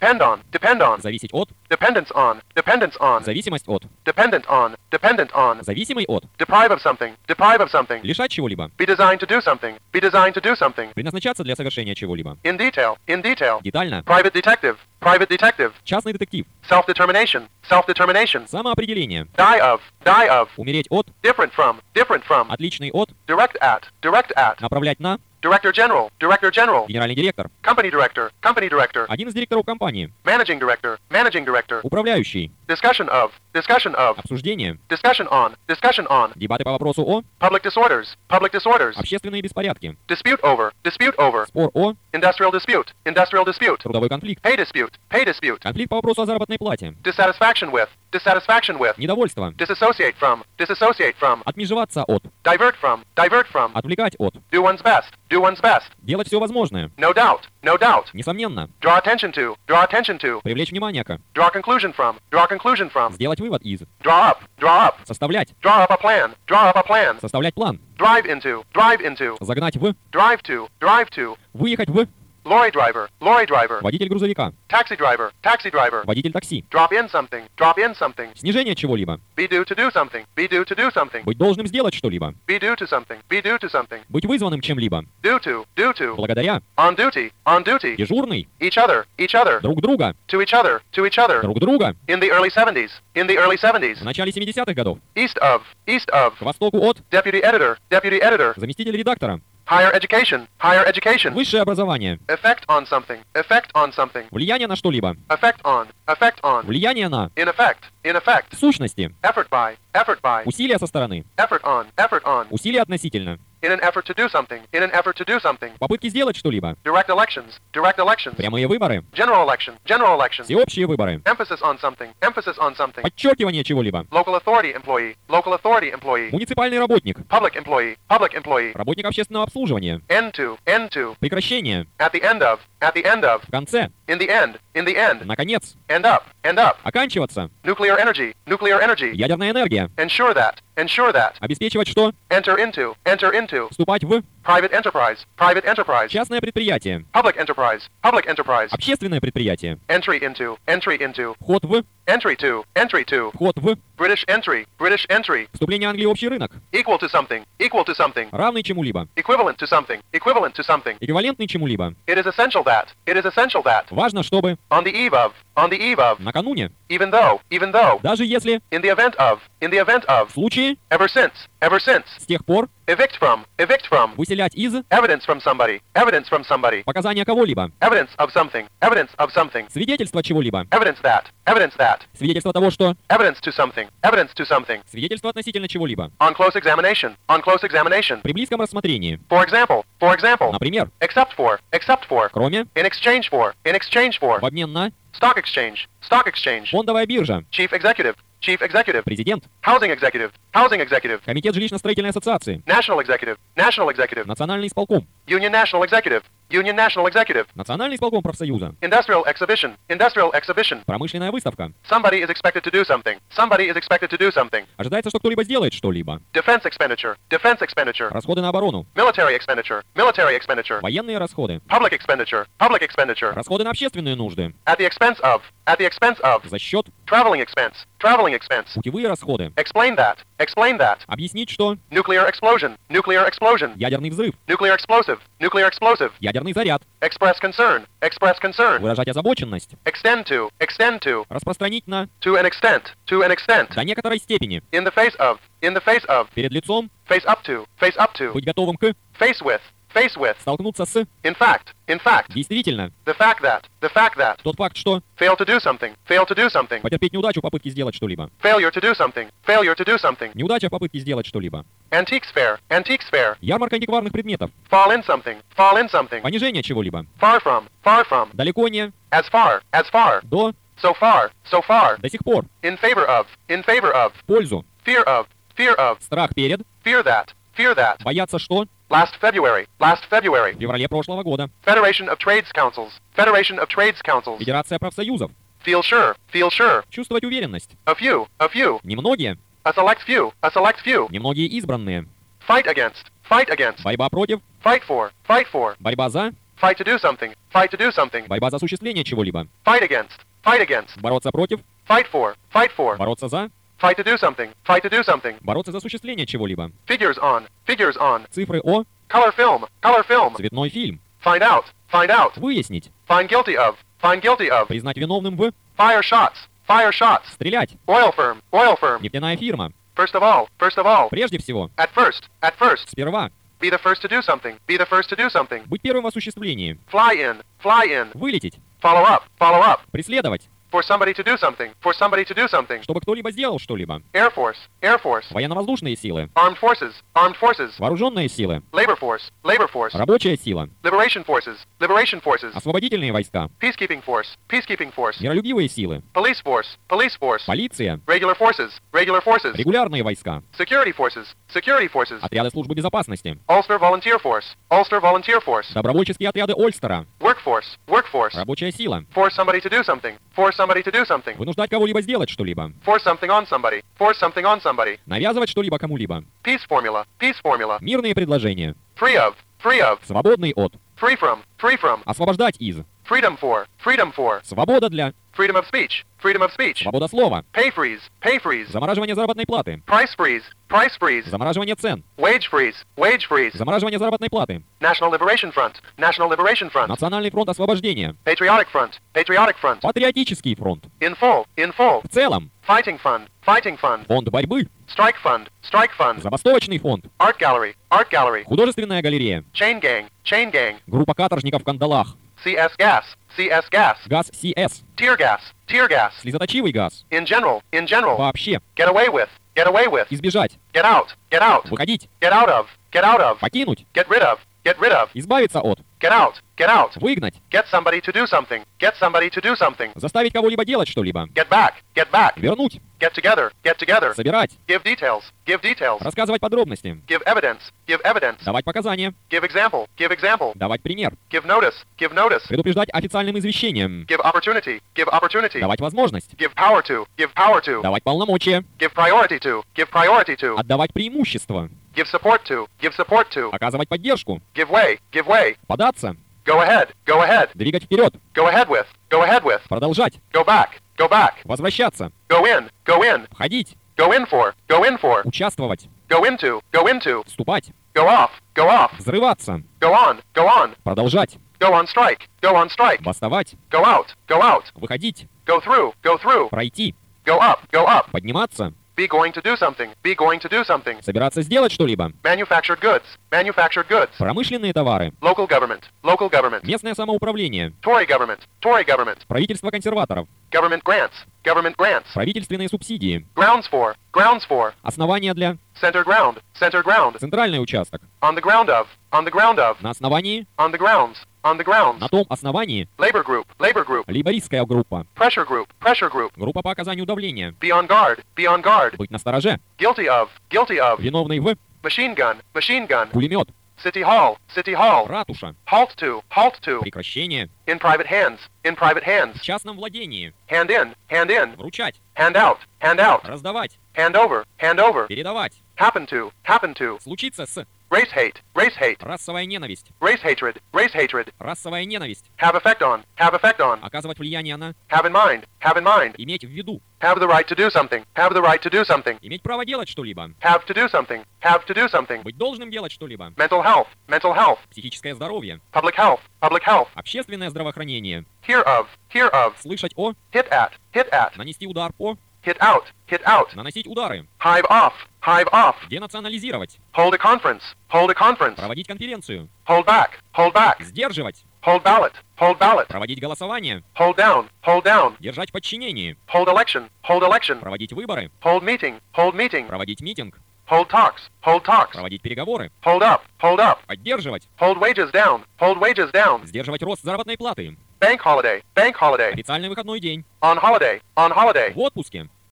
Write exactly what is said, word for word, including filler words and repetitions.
depend on, depend on, зависеть от, dependence on, dependence on, зависимость от, dependent on, dependent on, зависимый от, deprive of something, deprive of something, лишать чего-либо, be designed to do something, be designed to do something, предназначаться для совершения чего-либо, in detail, in detail, детально, private detective, private detective, частный детектив, self-determination, self-determination, самоопределение, die of, die of, умереть от, different from, different from, отличный от, direct at, direct at, направлять на, director general, director general, генеральный директор, company director, company director, один из директоров компании, managing director, managing director, управляющий, discussion of, discussion of, обсуждение, discussion on, discussion on, дебаты по вопросу о, public disorders, public disorders, общественные беспорядки, dispute over, dispute over, спор о, industrial dispute, industrial dispute, трудовой конфликт, pay dispute, pay dispute, конфликт по вопросу о заработной плате, dissatisfaction with, dissatisfaction with, недовольство, disassociate from, disassociate from, отмежеваться от, divert from, divert from, отвлекать от, do one's best, do one's best, делать все возможное, no doubt, no doubt, несомненно, draw attention to, draw attention to, привлечь внимание к, draw conclusion from, draw conclusion from, сделать вывод из, draw up, draw up, составлять, draw up a plan, draw up a plan, составлять план, drive into, drive into, загнать в, drive to, drive to, выехать в, lorry driver, lorry driver, водитель грузовика, taxi driver, taxi driver, водитель такси, drop in something, drop in something, снижение чего-либо, be due to do something, be due to do something, быть должным сделать что-либо, be due to something, be due to something, быть вызванным чем-либо, due to, due to, благодаря, on duty, on duty, дежурный, each other, each other, друг друга, to each other, to each other, друг друга, in the early seventies, in the early seventies, в начале семидесятых годов, east of, east of, к востоку от, deputy editor, deputy editor, заместитель редактора, higher education, higher education, высшее образование, effect on something, effect on something, влияние на что-либо, effect on, effect on, влияние на, in effect, in effect, в сущности, effort by, effort by, усилия со стороны, effort on, effort on, усилия относительно, in an effort to do something, in an effort to do something, попытки сделать что-либо, direct elections, direct elections, прямые выборы, general election, general elections, всеобщие выборы, emphasis on something, emphasis on something, подчеркивание чего-либо, local authority employee, local authority employee, муниципальный работник, public employee, public employee, работник общественного обслуживания, end to, end to, прекращение, at the end of, at the end of, в конце, in the end, in the end, наконец, end up, end up, оканчиваться, nuclear energy, nuclear energy, ядерная энергия, ensure that, ensure that, обеспечивать что, enter into, enter into, вступать в, private enterprise, private enterprise, частное предприятие, public enterprise, public enterprise, общественное предприятие, entry into, entry into, вход в, entry to, entry to, вход в, British entry, British entry, вступление Англии в общий рынок, equal to something, equal to something, равный чему-либо, equivalent to something, equivalent to something. эквивалентный чему-либо. It is essential that, it is essential that, Важно, чтобы on the eve of, on the eve of, накануне, even though, even though, даже если, in the event of, in the event в of, случае, ever since, ever since, с тех пор, evict from, evict from, выселять из, evidence from somebody, evidence from somebody, показания кого-либо, evidence of something, evidence of something, свидетельство чего-либо, evidence that, evidence that, свидетельство того, что, evidence to something, evidence to something, свидетельство относительно чего-либо, on close examination, on close examination, при близком рассмотрении, for example, for example, например, except for, except for, кроме, in exchange for, in exchange for, в обмен на, stock exchange, stock exchange, фондовая биржа, chief executive, chief executive, президент, housing executive, housing executive, комитет жилищно-строительной ассоциации, national executive, national executive, национальный исполком, union national executive, union national executive, национальный исполком профсоюза, industrial exhibition, industrial exhibition, промышленная выставка. somebody is expected to do something, somebody is expected to do something, Ожидается, что кто-либо сделает что-либо. defense expenditure, defense expenditure, Расходы на оборону, military expenditure, military expenditure, военные расходы, public expenditure, public expenditure, расходы на общественные нужды, at the expense of, at the expense of, за счет, traveling expense, traveling expense, путевые расходы. explain that, explain that, Объяснить, что nuclear explosion, nuclear explosion, ядерный взрыв, nuclear explosive, nuclear explosive, ядерный заряд, express concern, express concern, выражать озабоченность, extend to, extend to, распространить на, to an extent, to an extent, до некоторой степени, in the face of, in the face of, перед лицом, face up to, face up to, быть готовым к, face with, face with, столкнуться с, in fact, in fact, действительно, the fact that, the fact that, тот факт, что fail to do something, fail to do something, потерпеть неудачу в попытке сделать что-либо, failure to do something, failure to do something, неудача в попытке сделать что-либо, antiques fair, antiques fair, ярмарка антикварных предметов, fall in something, fall in something, понижение чего-либо, far from, far from, далеко не, as far, as far, до, so far, so far, до сих пор, in favor of, in favor of, в пользу, fear of, fear of, страх перед, fear that, fear that, бояться что, last February, last February, в феврале прошлого года, Federation of Trades Councils, Federation of Trades Councils, Федерация профсоюзов, feel sure, feel sure, чувствовать уверенность, a few, a few, немногие, a select few, a select few, немногие избранные, fight against, fight against, борьба против, fight for, fight for, борьба за, fight to do something, fight to do something, Борьба за осуществление чего-либо. fight against, fight against, Бороться против. fight for, fight for, Бороться за. fight to do something, fight to do something, Бороться за осуществление чего-либо. figures on, figures on, Цифры о. color film, color film, Цветной фильм. find out, find out, Выяснить. find guilty of, find guilty of, Признать виновным в. fire shots, fire shots, Стрелять. oil firm, oil firm, Нефтяная фирма. first of all, first of all, Прежде всего. at first, at first, Сперва. be the first to do something, be the first to do something, Быть первым в осуществлении. fly in, fly in, Вылететь. follow up, follow up, Преследовать. for somebody to do something, for somebody to do something, Чтобы кто-либо сделал что-либо. air force, air force, Военно-воздушные силы. armed forces, armed forces, Вооруженные силы. labor force, labor force, Рабочая сила. liberation forces, liberation forces, Освободительные войска. peacekeeping force, peacekeeping force, Миролюбивые силы. police force, police force, Полиция. regular forces, regular forces, Регулярные войска. security forces, security forces, Отряды службы безопасности. Ulster volunteer force, Ulster volunteer force, Добровольческие отряды Ольстера. workforce, workforce, Рабочая сила. force somebody to do something, force somebody to do something, Вынуждать кого-либо сделать что-либо. force something on somebody, force something on somebody, Навязывать что-либо кому-либо. peace formula, peace formula, Мирные предложения. free of, free of, Свободный от. free from, free from, Освобождать из. freedom for, freedom for, Свобода для. freedom of speech, freedom of speech, Свобода слова. pay freeze, pay freeze, Замораживание заработной платы. price freeze, price freeze, Замораживание цен. wage freeze, wage freeze, Замораживание заработной платы. National Liberation Front, National Liberation Front, Национальный фронт освобождения. Patriotic Front, Patriotic Front, Патриотический фронт. in full, in full, В целом. fighting fund, fighting fund, Фонд борьбы. strike fund, strike fund, Забастовочный фонд. art gallery, art gallery, Художественная галерея. chain gang, chain gang, Группа каторжников в кандалах. C S gas, C S gas, Газ Си Эс. tear gas, tear gas, Слезоточивый газ. in general, in general, Вообще. get away with, get away with, Избежать. get out, get out, Выходить. get out of, get out of, Покинуть. get rid of, get rid of, Избавиться от. get out, get out, Выгнать. get somebody to do something, get somebody to do something, Заставить кого-либо делать что-либо. get back, get back, Вернуть. get together, get together, Собирать. give details, give details, Рассказывать подробности. give evidence, give evidence, Давать показания. give example, give example, Давать пример. give notice, give notice, Предупреждать официальным извещением. give opportunity, give opportunity, Давать возможность. give power to, give power to, Давать полномочия. give priority to, give priority to, Отдавать преимущество. give support to, give support to, Оказывать поддержку. give way, give way, Податься. go ahead, go ahead, Двигать вперед. go ahead with, go ahead with, Продолжать. go back, go back, Возвращаться. go in, go in, Входить. go in for, go in for, Участвовать. go into, go into, Вступать. go off, go off, Взрываться. go on, go on, Продолжать. go on strike, go on strike, Бастовать. go out, go out, Выходить. go through, go through, Пройти. go up, go up, Подниматься. be going to do something, be going to do something, Собираться сделать что-либо. manufactured goods, manufactured goods, Промышленные товары. local government, local government, Местное самоуправление. Tory government, Tory government, Правительство консерваторов. government grants, government grants, Правительственные субсидии. grounds for, grounds for, Основания для. center ground, center ground, Центральный участок. on the ground of, on the ground of, На основании. on the grounds, on the grounds, На том основании. labor group, labor group, Лейбористская группа. pressure group, pressure group, Группа по оказанию давления. be on guard, be on guard, Быть настороже. guilty of, guilty of, Виновный в. machine gun, machine gun, Пулемет. city hall, city hall, Ратуша. halt to, halt to, Прекращение. in private hands, in private В hands, частном владении. hand in, hand in, Вручать. hand out, hand out, Раздавать. hand over, hand over, Передавать. happen to, happen to, Случиться с. race hate, race hate, Расовая ненависть. race hatred, race hatred, Расовая ненависть. have effect on, have effect on, Оказывать влияние на. have in mind, have in mind, Иметь в виду. have the right to do something, have the right to do something, Иметь право делать что-либо. have to do something, have to do something, Быть должным делать что-либо. mental health, mental health, Психическое здоровье. public health, public health, Общественное здравоохранение. hear of, hear of, Слышать о. hit at, hit at, Нанести удар по. hit out, hit out, Наносить удары. hive off, hive off, Денационализировать. hold a conference, hold a conference, Проводить конференцию. hold back, hold back, Сдерживать. hold ballot, hold ballot, Проводить голосование. hold down, hold down, Держать в подчинении. hold election, hold election, Проводить выборы. hold meeting, hold meeting, Проводить митинг. hold talks, hold talks, Проводить переговоры. hold up, hold up, Поддерживать. hold wages down, hold wages down, Сдерживать рост заработной платы. bank holiday, bank holiday, Официальный выходной день. on holiday, on holiday, В отпуске.